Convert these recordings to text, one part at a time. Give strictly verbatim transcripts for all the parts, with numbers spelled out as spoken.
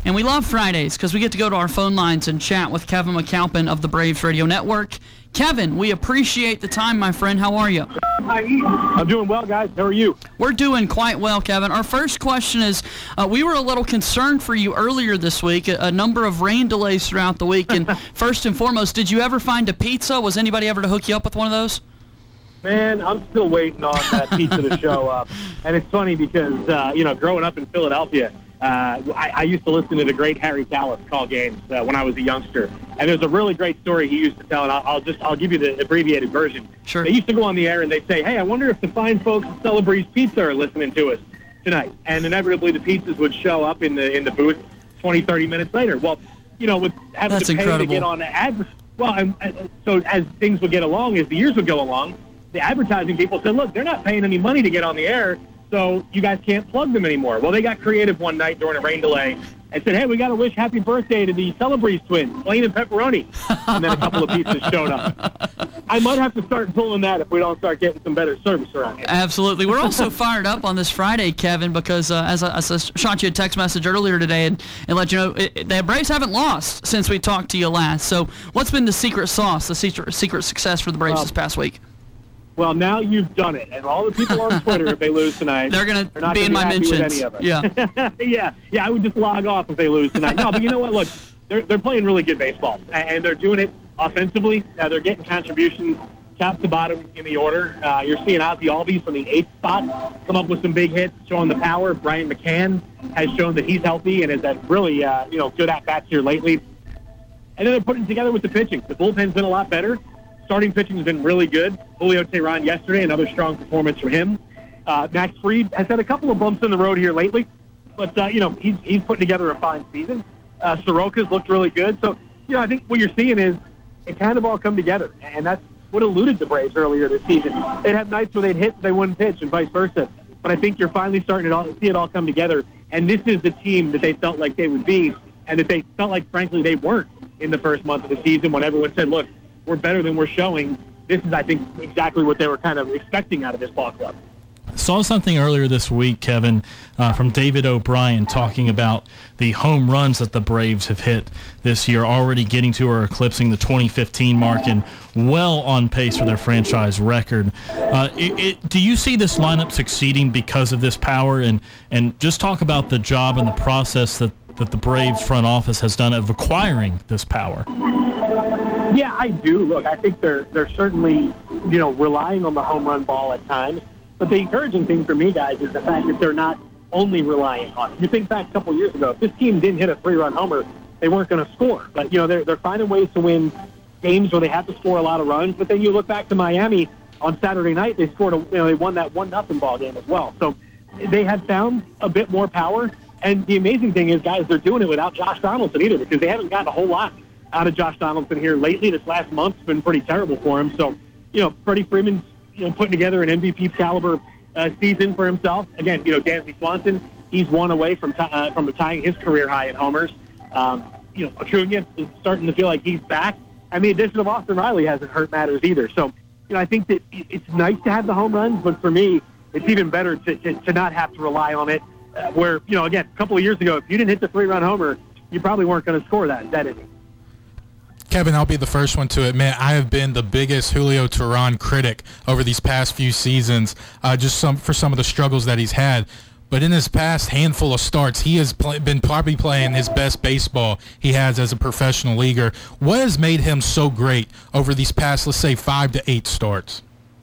And we love Fridays because we get to go to our phone lines and chat with Kevin McAlpin of the Braves Radio Network. Kevin, we appreciate the time, my friend. How are you? Hi, I'm doing well, guys. How are you? We're doing quite well, Kevin. Our first question is, uh, we were a little concerned for you earlier this week, a, a number of rain delays throughout the week. And first and foremost, did you ever find a pizza? Was anybody ever to hook you up with one of those? Man, I'm still waiting on that pizza to show up. And it's funny because, uh, you know, growing up in Philadelphia, uh, I, I used to listen to the great Harry Callis call games uh, when I was a youngster. And there's a really great story he used to tell, and I'll, I'll just I'll give you the abbreviated version. Sure. They used to go on the air and they'd say, hey, I wonder if the fine folks at Celebrezze Pizza are listening to us tonight. And inevitably the pizzas would show up in the in the booth twenty, thirty minutes later. Well, you know, with having That's to pay incredible. to get on the ad, well, and, and so as things would get along, as the years would go along, the advertising people said, look, they're not paying any money to get on the air, so you guys can't plug them anymore. Well, they got creative one night during a rain delay and said, hey, we got to wish happy birthday to the Celebrezze twins, plain and pepperoni. And then a couple of pizzas showed up. I might have to start pulling that if we don't start getting some better service around here. Absolutely. We're also fired up on this Friday, Kevin, because uh, as, I, as I shot you a text message earlier today and, and let you know, it, it, the Braves haven't lost since we talked to you last. So what's been the secret sauce, the secret, secret success for the Braves um, this past week? Well, now you've done it. And all the people on Twitter, if they lose tonight, they're going to be in be my mentions. mentions. Any of us. Yeah. yeah. Yeah, I would just log off if they lose tonight. No, but you know what? Look, they're, they're playing really good baseball, and they're doing it offensively. Uh, they're getting contributions top to bottom in the order. Uh, you're seeing Ozzy Albies from the eighth spot come up with some big hits, showing the power. Brian McCann has shown that he's healthy and has had really uh, you know, good at-bats here lately. And then they're putting it together with the pitching. The bullpen's been a lot better. Starting pitching has been really good. Julio Teheran yesterday, another strong performance from him. Uh, Max Fried has had a couple of bumps in the road here lately, but, uh, you know, he's, he's putting together a fine season. Uh, Soroka's looked really good. So, you know, I think what you're seeing is it kind of all come together, and that's what eluded the Braves earlier this season. They'd have nights where they'd hit, they wouldn't pitch, and vice versa. But I think you're finally starting to all, see it all come together, and this is the team that they felt like they would be, and that they felt like, frankly, they weren't in the first month of the season when everyone said, look, we're better than we're showing. This is, I think, exactly what they were kind of expecting out of this ball club. Saw something earlier this week, Kevin, uh, from David O'Brien talking about the home runs that the Braves have hit this year, already getting to or eclipsing the twenty fifteen mark and well on pace for their franchise record. Uh, it, it, do you see this lineup succeeding because of this power? And, and just talk about the job and the process that, that the Braves front office has done of acquiring this power. Yeah, I do. Look, I think they're they're certainly, you know, relying on the home run ball at times. But the encouraging thing for me, guys, is the fact that they're not only relying on it. You think back a couple of years ago, if this team didn't hit a three-run homer, they weren't going to score. But, you know, they're, they're finding ways to win games where they have to score a lot of runs. But then you look back to Miami on Saturday night, they scored, a, you know, they won that one nothing ball game as well. So they had found a bit more power. And the amazing thing is, guys, they're doing it without Josh Donaldson either, because they haven't gotten a whole lot out of Josh Donaldson here lately. This last month's been pretty terrible for him. So, you know, Freddie Freeman's, you know, putting together an M V P caliber uh, season for himself. Again, you know, Dansby Swanson, he's one away from t- uh, from tying his career high in homers. Um, you know, Acuna is starting to feel like he's back. And the addition of Austin Riley hasn't hurt matters either. So, you know, I think that it's nice to have the home runs, but for me, it's even better to, to, to not have to rely on it. Uh, where, you know, again, a couple of years ago, if you didn't hit the three-run homer, you probably weren't going to score that, that inning. Kevin, I'll be the first one to admit I have been the biggest Julio Teheran critic over these past few seasons, uh, just some for some of the struggles that he's had. But in his past handful of starts, he has play, been probably playing his best baseball he has as a professional leaguer. What has made him so great over these past, let's say, five to eight starts?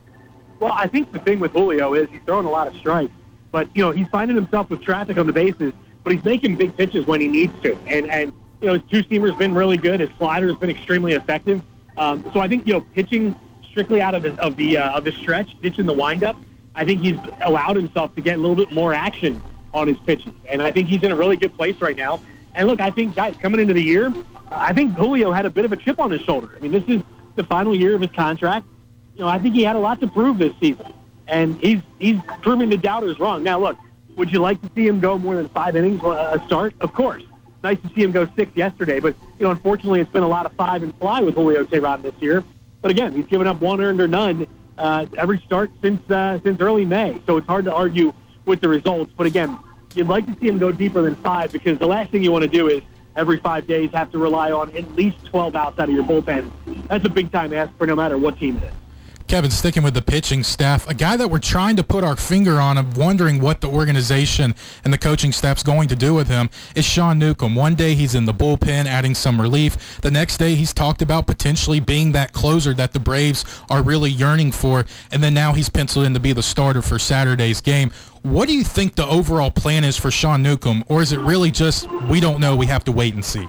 Well, I think the thing with Julio is he's throwing a lot of strikes. But, you know, he's finding himself with traffic on the bases, but he's making big pitches when he needs to. And, and you know, his two-seamer's been really good. His slider's been extremely effective. Um, so I think, you know, pitching strictly out of the, of the, uh, of the stretch, ditching the windup, I think he's allowed himself to get a little bit more action on his pitches. And I think he's in a really good place right now. And, look, I think, guys, coming into the year, I think Julio had a bit of a chip on his shoulder. I mean, this is the final year of his contract. You know, I think he had a lot to prove this season. And he's he's proving the doubters wrong. Now, look, would you like to see him go more than five innings a start? Of course. Nice to see him go six yesterday. But, you know, unfortunately, it's been a lot of five and fly with Julio Teheran this year. But, again, he's given up one earned or none uh, every start since uh, since early May. So it's hard to argue with the results. But, again, you'd like to see him go deeper than five, because the last thing you want to do is every five days have to rely on at least twelve outs out of your bullpen. That's a big-time ask for no matter what team it is. Kevin, sticking with the pitching staff, a guy that we're trying to put our finger on and wondering what the organization and the coaching staff's going to do with him is Sean Newcomb. One day he's in the bullpen adding some relief. The next day he's talked about potentially being that closer that the Braves are really yearning for, and then now he's penciled in to be the starter for Saturday's game. What do you think the overall plan is for Sean Newcomb, or is it really just we don't know, we have to wait and see?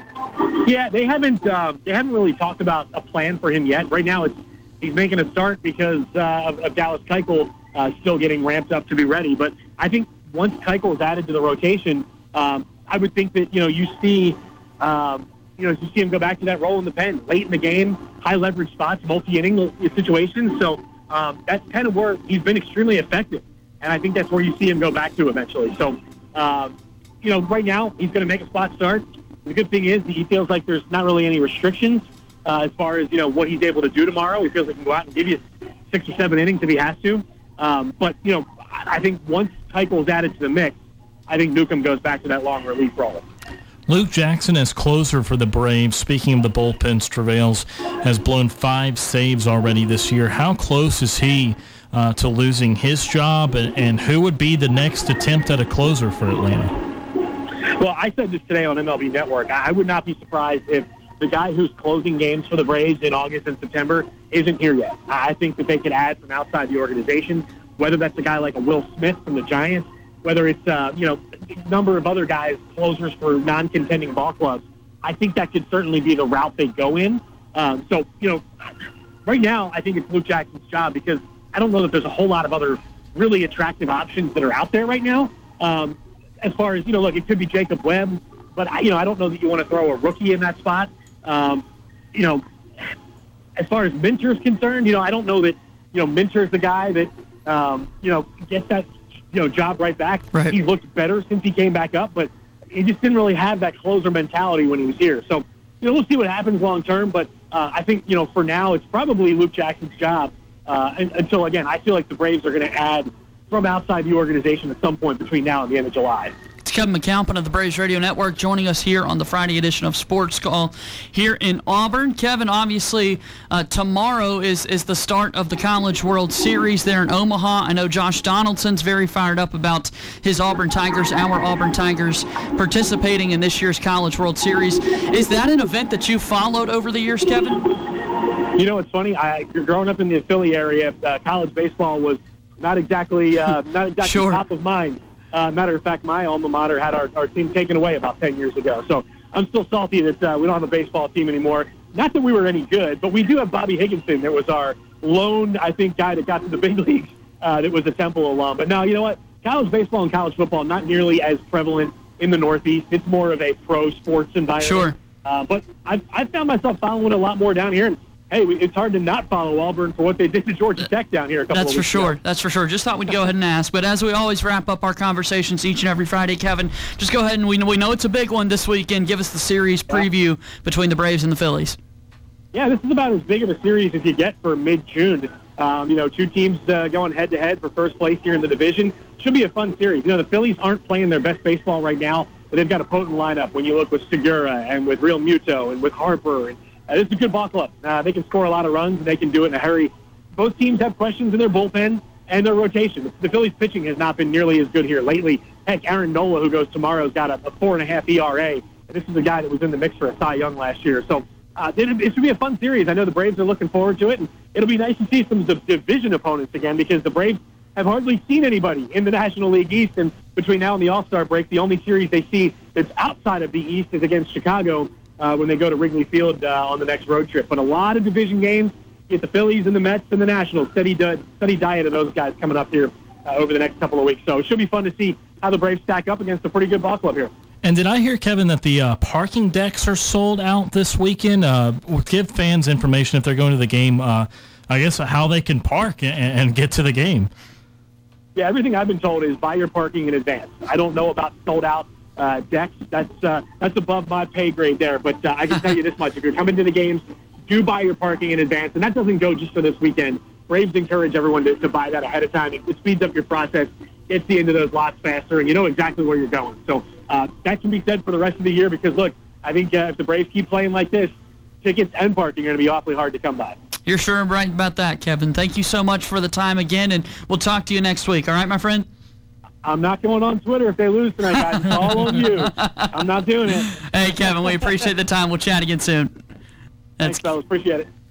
Yeah, they haven't uh, they haven't really talked about a plan for him yet. Right now it's he's making a start because uh, of, of Dallas Keuchel uh, still getting ramped up to be ready. But I think once Keuchel is added to the rotation, um, I would think that, you know, you see, um, you know, you see him go back to that role in the pen, late in the game, high leverage spots, multi-inning situations. So um, that's kind of where he's been extremely effective. And I think that's where you see him go back to eventually. So, um, you know, right now he's going to make a spot start. The good thing is he feels like there's not really any restrictions Uh, as far as, you know, what he's able to do tomorrow. He feels like he can go out and give you six or seven innings if he has to. Um, but, you know, I think once Keuchel is added to the mix, I think Newcomb goes back to that long relief role. Luke Jackson as closer for the Braves. Speaking of the bullpen, Travails has blown five saves already this year. How close is he uh, to losing his job, and, and who would be the next attempt at a closer for Atlanta? Well, I said this today on M L B Network. I would not be surprised if the guy who's closing games for the Braves in August and September isn't here yet. I think that they could add from outside the organization, whether that's a guy like a Will Smith from the Giants, whether it's, uh, you know, a number of other guys, closers for non-contending ball clubs. I think that could certainly be the route they go in. Um, so, you know, right now I think it's Luke Jackson's job, because I don't know that there's a whole lot of other really attractive options that are out there right now. Um, as far as, you know, look, it could be Jacob Webb, but, I, you know, I don't know that you want to throw a rookie in that spot. Um, you know, as far as Minter's concerned, you know, I don't know that, you know, Minter's the guy that, um, you know, gets that, you know, job right back. Right. He looked better since he came back up, but he just didn't really have that closer mentality when he was here. So, you know, we'll see what happens long term, but uh, I think, you know, for now it's probably Luke Jackson's job uh, and, until, again, I feel like the Braves are going to add from outside the organization at some point between now and the end of July. It's Kevin McAlpin of the Braves Radio Network joining us here on the Friday edition of Sports Call here in Auburn. Kevin, obviously, uh, tomorrow is, is the start of the College World Series there in Omaha. I know Josh Donaldson's very fired up about his Auburn Tigers, our Auburn Tigers, participating in this year's College World Series. Is that an event that you followed over the years, Kevin? You know, it's funny. I, growing up in the Philly area, uh, college baseball was not exactly uh, not exactly Sure. top of mind. Uh, matter of fact, my alma mater had our, our team taken away about ten years ago. So I'm still salty that uh, we don't have a baseball team anymore. Not that we were any good, but we do have Bobby Higginson that was our lone, I think, guy that got to the big leagues uh, that was a Temple alum. But now, you know what? College baseball and college football, not nearly as prevalent in the Northeast. It's more of a pro sports environment. Sure. Uh, but I've, I've found myself following a lot more down here. And, hey, it's hard to not follow Auburn for what they did to Georgia Tech down here a couple That's of for weeks sure. ago. That's for sure. Just thought we'd go ahead and ask. But as we always wrap up our conversations each and every Friday, Kevin, just go ahead and we know, we know it's a big one this weekend. Give us the series preview between the Braves and the Phillies. Yeah, this is about as big of a series as you get for mid-June. Um, you know, two teams uh, going head-to-head for first place here in the division. Should be a fun series. You know, the Phillies aren't playing their best baseball right now, but they've got a potent lineup when you look with Segura and with Real Muto and with Harper. And uh, this is a good ball club. Uh, they can score a lot of runs, and they can do it in a hurry. Both teams have questions in their bullpen and their rotation. The Phillies' pitching has not been nearly as good here lately. Heck, Aaron Nola, who goes tomorrow, has got a, a four and a half E R A. And this is a guy that was in the mix for a Cy Young last year. So uh, it, it should be a fun series. I know the Braves are looking forward to it, and it'll be nice to see some d- division opponents again, because the Braves have hardly seen anybody in the National League East. And between now and the All-Star break, the only series they see that's outside of the East is against Chicago uh, when they go to Wrigley Field uh, on the next road trip. But a lot of division games. Get the Phillies and the Mets and the Nationals. Steady, di- steady diet of those guys coming up here uh, over the next couple of weeks. So it should be fun to see how the Braves stack up against a pretty good ball club here. And did I hear, Kevin, that the uh, parking decks are sold out this weekend? Uh, give fans information if they're going to the game, uh, I guess, how they can park and, and get to the game. Yeah, everything I've been told is buy your parking in advance. I don't know about sold-out uh, decks. That's uh, that's above my pay grade there. But uh, I can tell you this much. If you're coming to the games, do buy your parking in advance. And that doesn't go just for this weekend. Braves encourage everyone to, to buy that ahead of time. It, it speeds up your process gets you into those lots faster, and you know exactly where you're going. So uh, that can be said for the rest of the year because, look, I think uh, if the Braves keep playing like this, tickets and parking are going to be awfully hard to come by. You're sure right about that, Kevin. Thank you so much for the time again, and we'll talk to you next week. All right, my friend? I'm not going on Twitter if they lose tonight, guys. It's all on you. I'm not doing it. Hey, Kevin, we appreciate the time. We'll chat again soon. That's Thanks, fellas. Appreciate it.